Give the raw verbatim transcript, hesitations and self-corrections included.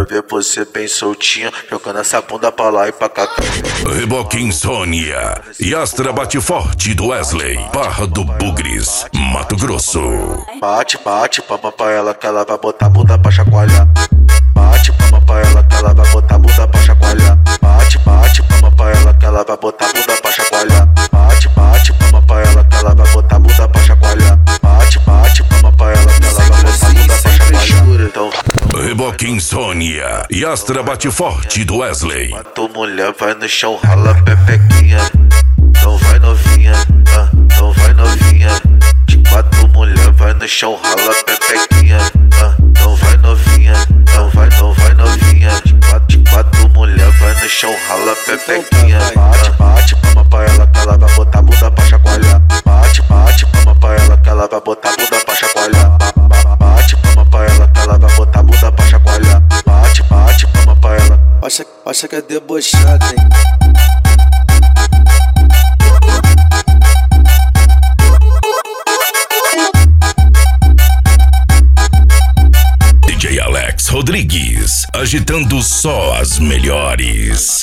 quero ver você bem soltinho, jogando essa bunda pra lá e pra cá. Reboque Insônia e Astra Bate Forte do Wesley, Barra do Bugres, Mato Grosso. Bate, bate, palma pra ela que ela vai botar a bunda pra chacoalhar. Bate, palma pra ela que ela vai botar a bunda pra chacoalhar. Bate, bate, palma pra ela que ela vai botar a bunda pra chacoalhar. Bate, bate, palma pra ela que ela vai botar a bunda pra chacoalhar. Bate, bate, palma pra ela que ela vai botar a bunda pra chacoalhar. Então, Reboque Insônia e Astra Bate Forte do Wesley. matou mulher, vai no chão, rala pepequinha. Então vai novinha, ah, então vai novinha. De quatro mulher, vai no chão, rala pepequinha. Ah, então vai novinha, então vai, então vai novinha. De quatro, de quatro mulher, vai no chão, rala pepequinha. Bate, bate, palma pra ela que ela vai botar a bunda pra chacoalhar. Bate, bate, palma pra ela que ela vai botar a bunda pra chacoalhar. Bate, palma pra ela que ela vai botar a bunda pra chacoalhar. Bate, bate, palma pra ela. Acha, acha que é debochado, hein? D J Alex Rodrigues, agitando só as melhores.